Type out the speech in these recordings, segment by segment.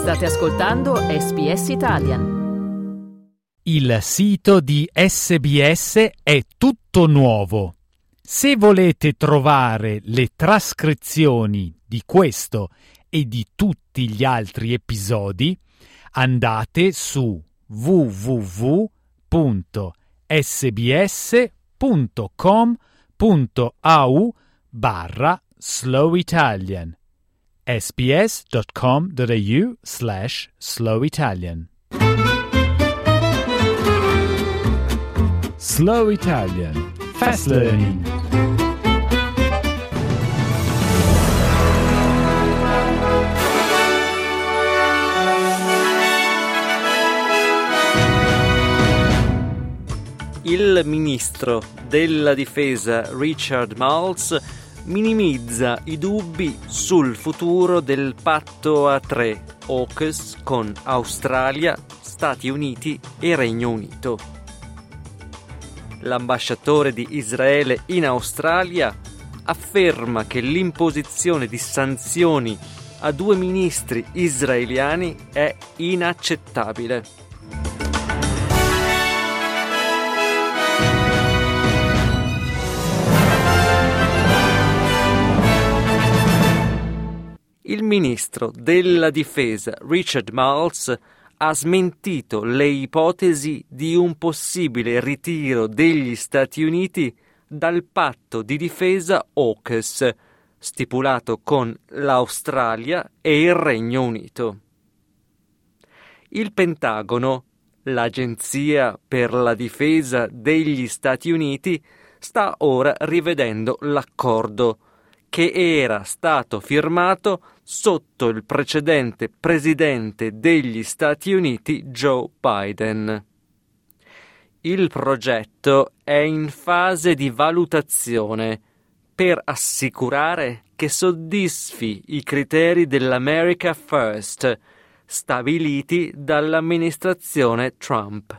State ascoltando SBS Italian. Il sito di SBS è tutto nuovo. Se volete trovare le trascrizioni di questo e di tutti gli altri episodi, andate su www.sbs.com.au/slowitalian sbs.com.au/slowitalian. Slow Italian. Fast Learning. Il ministro della difesa Richard Marles minimizza i dubbi sul futuro del patto a tre AUKUS con Australia, Stati Uniti e Regno Unito. L'ambasciatore di Israele in Australia afferma che l'imposizione di sanzioni a due ministri israeliani è inaccettabile. Il ministro della difesa Richard Marles ha smentito le ipotesi di un possibile ritiro degli Stati Uniti dal patto di difesa AUKUS, stipulato con l'Australia e il Regno Unito. Il Pentagono, l'Agenzia per la difesa degli Stati Uniti, sta ora rivedendo l'accordo che era stato firmato sotto il precedente presidente degli Stati Uniti Joe Biden. Il progetto è in fase di valutazione per assicurare che soddisfi i criteri dell'America First stabiliti dall'amministrazione Trump.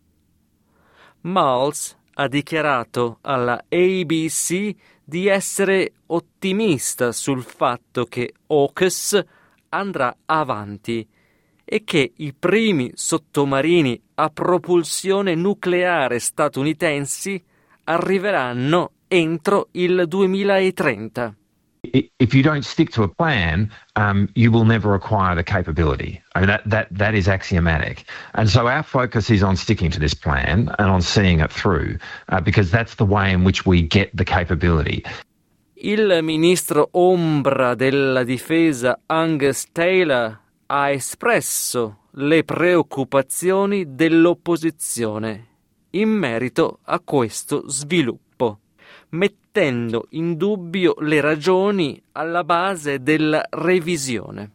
Marles ha dichiarato alla ABC di essere ottimista sul fatto che AUKUS andrà avanti e che i primi sottomarini a propulsione nucleare statunitensi arriveranno entro il 2030. If you don't stick to a plan, you will never acquire the capability. I mean, that is axiomatic. And so our focus is on sticking to this plan and on seeing it through, because that's the way in which we get the capability. Il ministro ombra della difesa Angus Taylor ha espresso le preoccupazioni dell'opposizione in merito a questo sviluppo, mettendo in dubbio le ragioni alla base della revisione.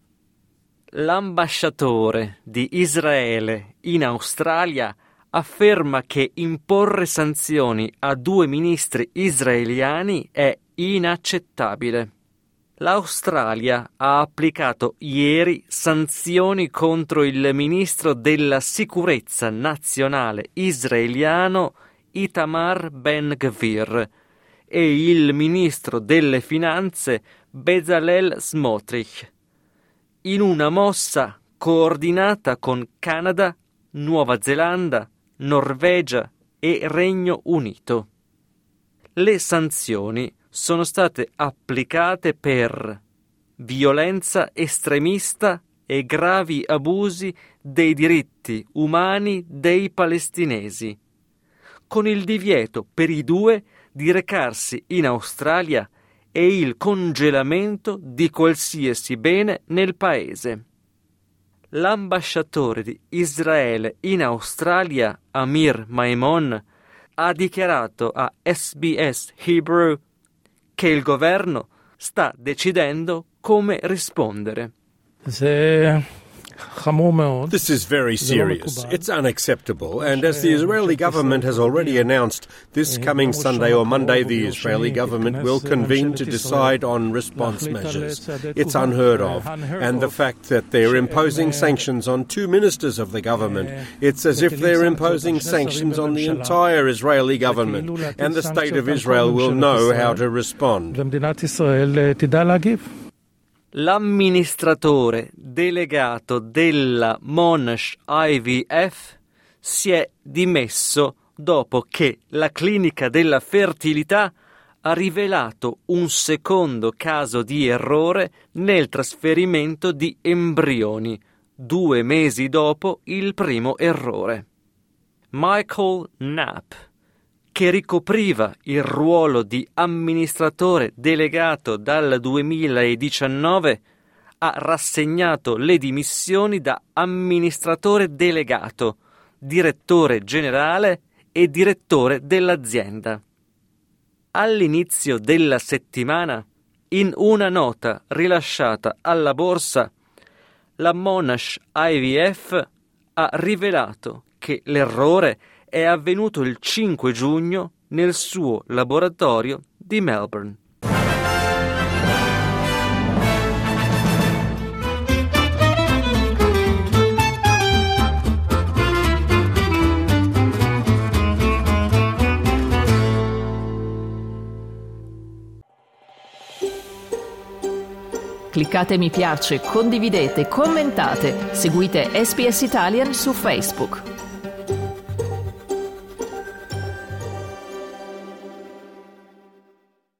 L'ambasciatore di Israele in Australia afferma che imporre sanzioni a due ministri israeliani è inaccettabile. L'Australia ha applicato ieri sanzioni contro il ministro della sicurezza nazionale israeliano Itamar Ben-Gvir e il ministro delle finanze Bezalel Smotrich, in una mossa coordinata con Canada, Nuova Zelanda, Norvegia e Regno Unito. Le sanzioni sono state applicate per violenza estremista e gravi abusi dei diritti umani dei palestinesi, con il divieto per i due di recarsi in Australia e il congelamento di qualsiasi bene nel paese. L'ambasciatore di Israele in Australia, Amir Maimon, ha dichiarato a SBS Hebrew che il governo sta decidendo come rispondere. This is very serious. It's unacceptable, and as the Israeli government has already announced, this coming Sunday or Monday the Israeli government will convene to decide on response measures. It's unheard of, and the fact that they're imposing sanctions on two ministers of the government, it's as if they're imposing sanctions on the entire Israeli government, and the state of Israel will know how to respond. l'amministratore delegato della Monash IVF si è dimesso dopo che la clinica della fertilità ha rivelato un secondo caso di errore nel trasferimento di embrioni, 2 mesi dopo il primo errore. Michael Knapp, che ricopriva il ruolo di amministratore delegato dal 2019, ha rassegnato le dimissioni da amministratore delegato, direttore generale e direttore dell'azienda. All'inizio della settimana, in una nota rilasciata alla borsa, la Monash IVF ha rivelato che l'errore è avvenuto il 5 giugno nel suo laboratorio di Melbourne. Cliccate mi piace, condividete, commentate, seguite SPS Italian su Facebook.